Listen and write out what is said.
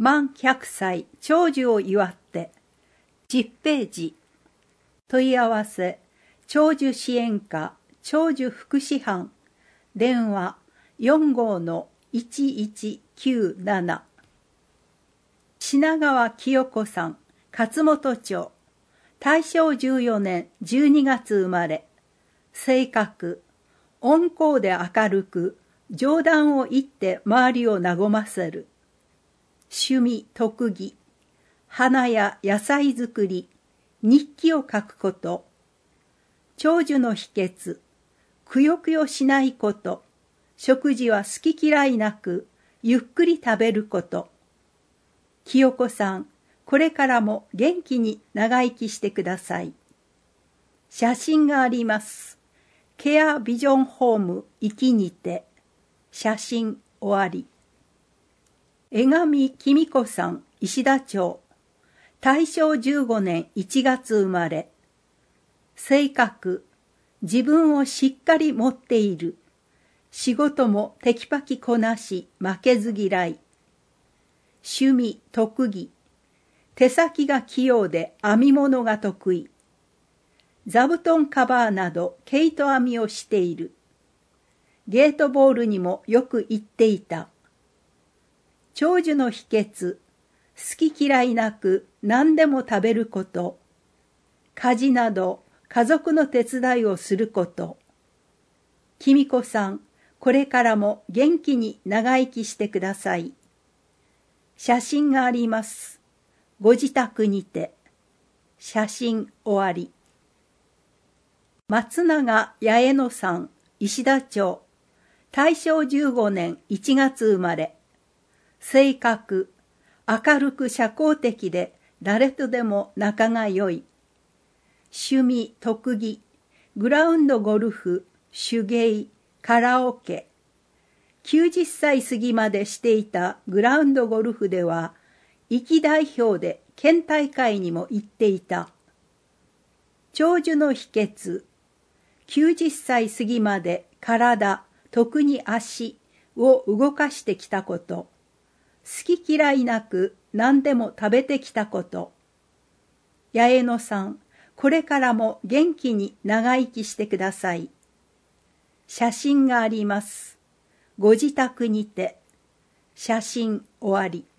満100歳長寿を祝って、10ページ。問い合わせ、長寿支援課、長寿福祉班、電話45-1197。品川清子さん、勝本町、大正14年12月生まれ。性格、温厚で明るく、冗談を言って周りを和ませる。趣味・特技、花や野菜作り、日記を書くこと。長寿の秘訣、くよくよしないこと。食事は好き嫌いなく、ゆっくり食べること。清子さん、これからも元気に長生きしてください。写真があります。ケアビジョンホーム生きにて。写真終わり。江上きみ子さん、石田町。大正15年1月生まれ。性格、自分をしっかり持っている。仕事もテキパキこなし、負けず嫌い。趣味・特技、手先が器用で編み物が得意。座布団カバーなど毛糸編みをしている。ゲートボールにもよく行っていた。長寿の秘訣、好き嫌いなく何でも食べること。家事など家族の手伝いをすること。きみこさん、これからも元気に長生きしてください。写真があります。ご自宅にて。写真終わり。松永八重野さん、石田町。大正15年1月生まれ。性格、明るく社交的で誰とでも仲が良い。趣味・特技、グラウンドゴルフ、手芸、カラオケ。90歳過ぎまでしていたグラウンドゴルフでは、域代表で県大会にも行っていた。長寿の秘訣、90歳過ぎまで体、特に足を動かしてきたこと。好き嫌いなく何でも食べてきたこと。八重野さん、これからも元気に長生きしてください。写真があります。ご自宅にて。写真終わり。